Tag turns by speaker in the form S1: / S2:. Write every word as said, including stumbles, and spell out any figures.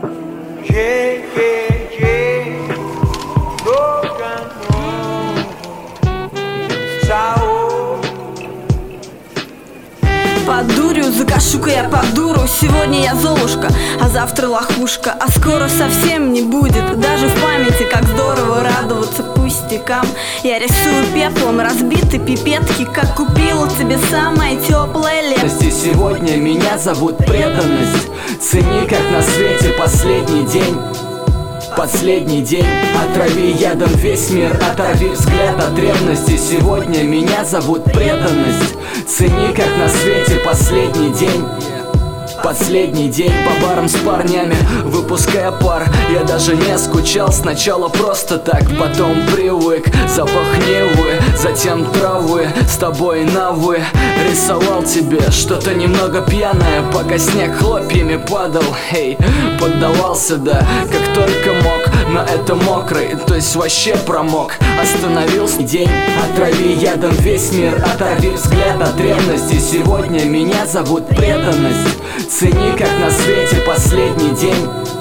S1: Yeah, yeah, yeah. Nunca, no. Ciao.
S2: Под дурью закашу-ка я под дуру. Сегодня я Золушка, а завтра лохушка. А скоро совсем не будет даже в памяти, как здорово радоваться пустякам. Я рисую пеплом разбитые пипетки, как купила тебе самое теплое лето.
S3: Сегодня меня зовут преданность. Цени, как на свете последний день. Последний день. Отрави ядом весь мир, оторви взгляд от ревности. Сегодня меня зовут преданность. Цени, как на свете последний день. Последний день по барам с парнями, выпуская пар. Я даже не скучал сначала просто так, потом привык. Запах Невы, затем травы, с тобой на вы. Рисовал тебе что-то немного пьяное, пока снег хлопьями падал. Эй, поддавался, да, как только мог. Но это мокрый, то есть вообще промок. Остановился день, отрави ядом весь мир, оторви взгляд от ревности. Сегодня меня зовут преданность. Цени, как на свете последний день.